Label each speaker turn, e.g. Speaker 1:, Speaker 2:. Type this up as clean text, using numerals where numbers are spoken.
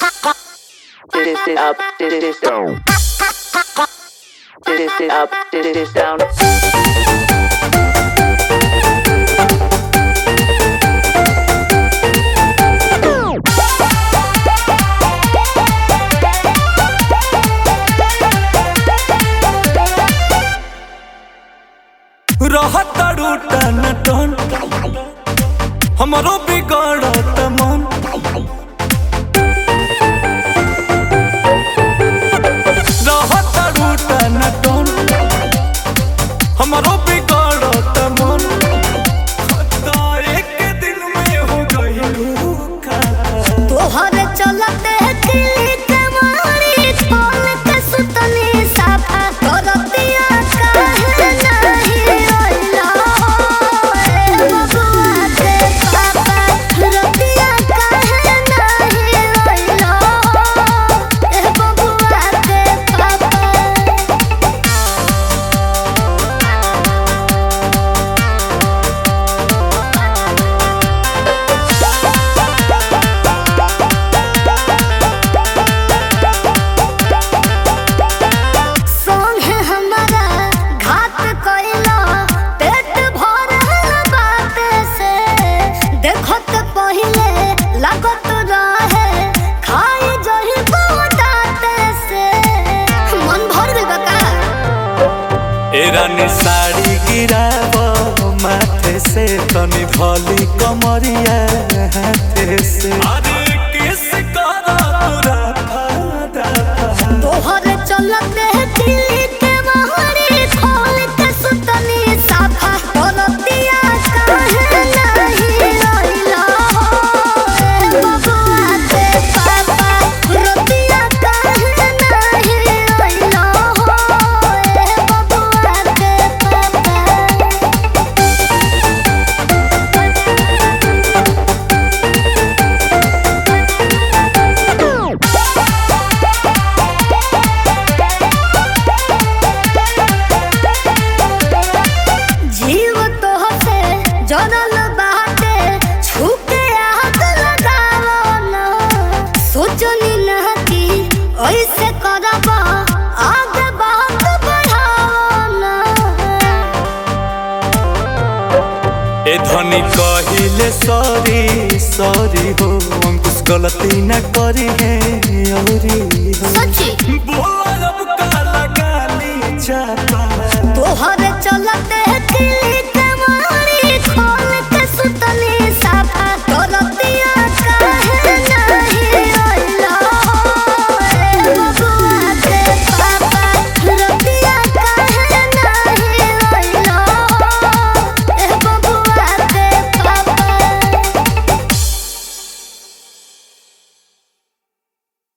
Speaker 1: This is up, this is down. This is up, this is down.
Speaker 2: रहतारू टन टन हमरो बिगड़त मन रहतारू टन टन हमरो बिगड़त मन एक दिन में हो गइलू का
Speaker 3: तोहरे चलते दिल्ली के मारी खोल के सुतनी साफा करतिया काहे नहीं ओइला ए बबुआ के पापा रतिया काहे नहीं ओइला ए बबुआ के पापा सोंगे हमारा घात कइला पेट भरल बात से देखत पहिले लागत रहे खाई जही दांत से मन भर गइल बा का
Speaker 2: ए रानी साड़ी गिराव माथे से तनी धली कमरिया हाथे से अरे किस करा तोरा फादा
Speaker 3: तोहरे चलते दिल्ली के मारी खोल के सुतनी साफा करतिया काहे नहीं ओइला ए बबुआ के पापा रतिया काहे नहीं ओइला ए बबुआ के पापा जीव तोहसे जरल बाटे छुके आग लगावो ना सोचनी ना कि ऐसे करब आगे बात बढ़ावो ना
Speaker 2: ए धनी कहिले सॉरी सॉरी हो अंकुश गलती न करी है औरी हो
Speaker 3: सच्ची
Speaker 2: बोल